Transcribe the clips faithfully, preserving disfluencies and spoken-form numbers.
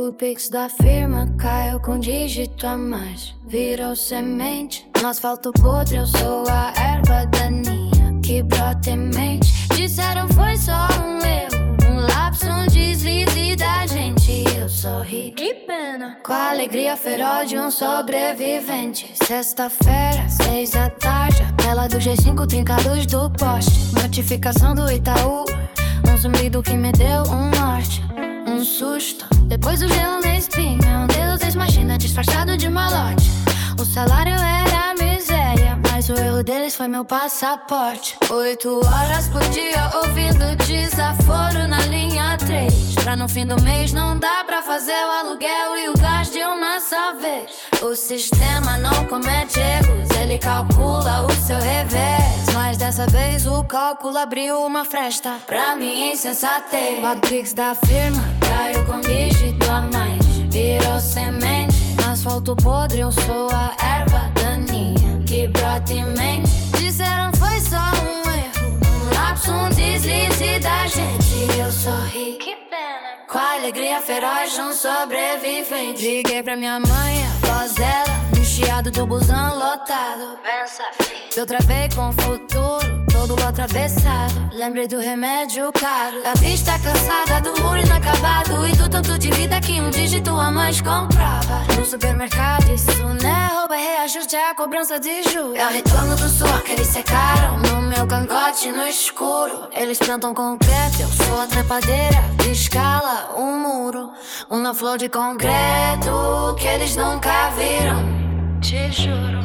O pix da firma caiu com dígito a mais, virou semente. No asfalto podre eu sou a erva daninha que brota em mente. Disseram foi só um erro, um lapso, um deslize da gente. E eu sorri, que pena, com a alegria feroz de um sobrevivente. Sexta-feira, seis da tarde, a tela do G cinco trinca a luz do poste. Notificação do Itaú, um zumbido que me deu um norte. Um susto, depois o gelo na espinha. Um deus ex-machina disfarçado de malote. O salário era miséria, mas o erro deles foi meu passaporte. Oito horas por dia ouvindo desaforo na linha três. Pra no fim do mês não dá pra fazer o aluguel e o gás de uma só vez. O sistema não comete erros, ele calcula o seu revés. Mas dessa vez o cálculo abriu uma fresta pra minha insensatez. O Pix da firma caiu com dígito a mais, virou semente. No asfalto podre eu sou a erva daninha que brota em mente. Disseram foi só um erro, um lapso, um deslize da gente. E eu sorri, que pena, com a alegria feroz de um sobrevivente. Liguei pra minha mãe, a voz dela, no chiado do busão lotado. Pensa, filho, eu travei com o futuro todo atravessado. Lembrei do remédio caro, da vista cansada, do muro inacabado e do tanto de vida que um dígito a mais comprava. No supermercado, isso não é roubo, é reajuste, é a cobrança de juros. É o retorno do suor que eles secaram no meu cangote no escuro. Eles plantam concreto, eu sou a trepadeira que escala um muro. Uma flor de concreto que eles nunca viram. Te juro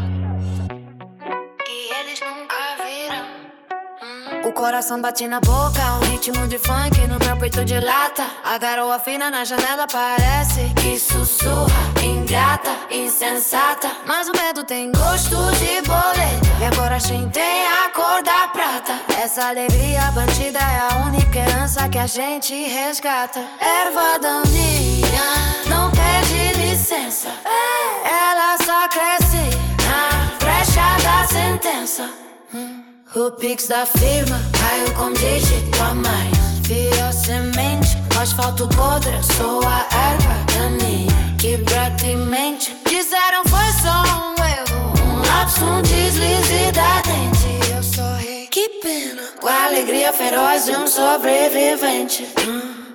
que eles nunca viram. O coração bate na boca, um ritmo de funk no meu peito de lata. A garoa fina na janela parece que sussurra, ingrata, insensata. Mas o medo tem gosto de boleta e a coragem tem a cor da prata. Essa alegria bandida é a única herança que a gente resgata. Erva daninha não pede licença, ela só cresce na brecha da sentença. hum. O Pix da firma caiu com dígito a mais, virou semente. No asfalto podre eu sou a erva daninha que brota em mente. Disseram foi só um erro, um lapso, um deslize da dente. Eu sorri, que pena, com a alegria feroz de um sobrevivente. hum.